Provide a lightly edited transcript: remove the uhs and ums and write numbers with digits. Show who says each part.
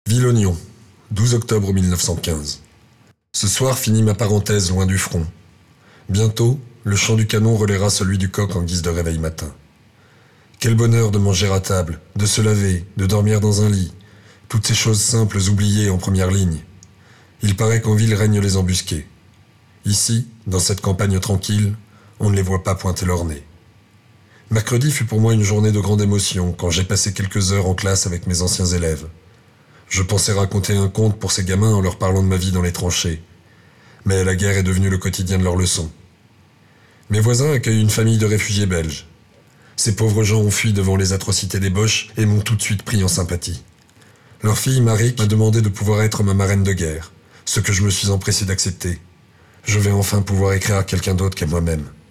Speaker 1: Ville-Oignon, 12 octobre 1915. Ce soir finit ma parenthèse loin du front. Bientôt, le chant du canon relaiera celui du coq en guise de réveil matin. Quel bonheur de manger à table, de se laver, de dormir dans un lit. Toutes ces choses simples oubliées en première ligne. Il paraît qu'en ville règnent les embusqués. Ici, dans cette campagne tranquille, on ne les voit pas pointer leur nez. Mercredi fut pour moi une journée de grande émotion quand j'ai passé quelques heures en classe avec mes anciens élèves. Je pensais raconter un conte pour ces gamins en leur parlant de ma vie dans les tranchées. Mais la guerre est devenue le quotidien de leurs leçons. Mes voisins accueillent une famille de réfugiés belges. Ces pauvres gens ont fui devant les atrocités des Boches et m'ont tout de suite pris en sympathie. Leur fille, Marie, m'a demandé de pouvoir être ma marraine de guerre, ce que je me suis empressé d'accepter. Je vais enfin pouvoir écrire à quelqu'un d'autre qu'à moi-même.